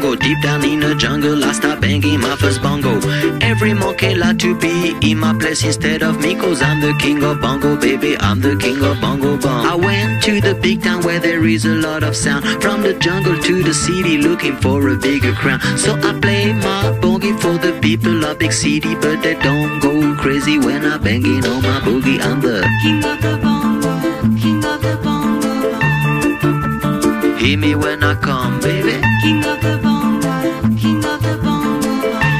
bongo. Deep down in the jungle, I start banging my first bongo. Every monkey like to be in my place instead of me, cause I'm the king of bongo, baby, I'm the king of bongo bong. I went to the big town where there is a lot of sound, from the jungle to the city looking for a bigger crown. So I play my boogie for the people of big city, but they don't go crazy when I banging on my boogie. I'm the king of the bongo, king of the bongo bong. Hear me when I come, baby, king of the bongo, king of the bongo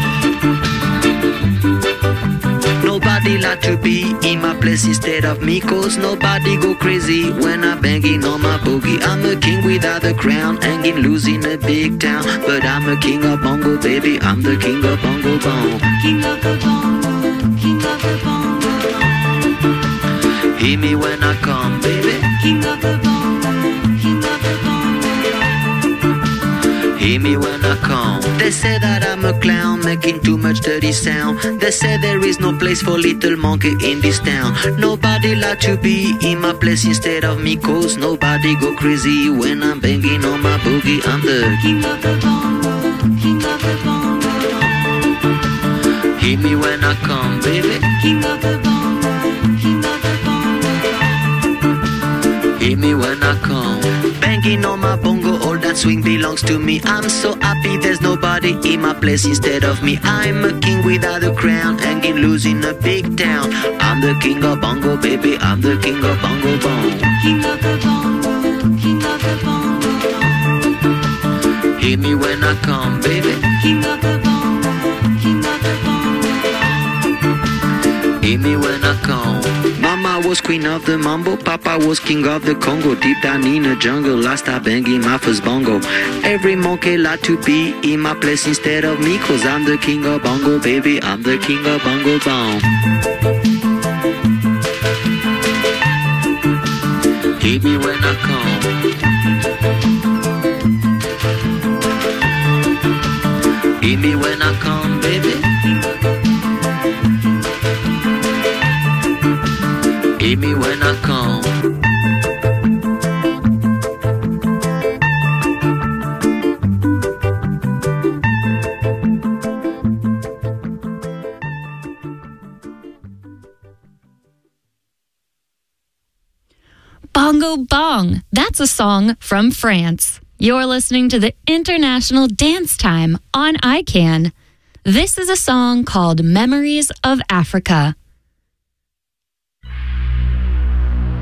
bong. Nobody like to be in my place instead of me, cause nobody go crazy when I banging on my boogie. I'm a king without a crown, hanging loose in a big town, but I'm a king of bongo, baby, I'm the king of bongo bong. King of the bongo, king of the bongo bong. Hear me when I come, baby, king of the bongo, king of the bongo bong. Hear me when I come. They say that I'm a clown, making too much dirty sound. They say there is no place for little monkey in this town. Nobody like to be in my place instead of me, cause nobody go crazy when I'm banging on my boogie. I'm the king of the bongo, king of the bongo bong. Hear me when I come, baby, king of the bongo, king of the bongo bong. Hear me when I come. Banging on my bongo, all that swing belongs to me. I'm so happy there's nobody in my place instead of me. I'm a king without a crown, hanging loose in a big town. I'm the king of bongo, baby, I'm the king of bongo bong. King of the bongo, king of the bongo bong. Hear me when I come, baby, king of the bongo, king of the bongo bong. Hear me when I come. Mama was queen of the mambo, Papa was king of the Congo. Deep down in the jungle, I start banging my first bongo. Every monkey like to be in my place instead of me, cause I'm the king of bongo, baby, I'm the king of bongo bong. Hear me when I come. Hear me when I come, baby. Hear me when I come. Bongo Bong. That's a song from France. You're listening to the International Dance Time on ICANN. This is a song called Memories of Africa.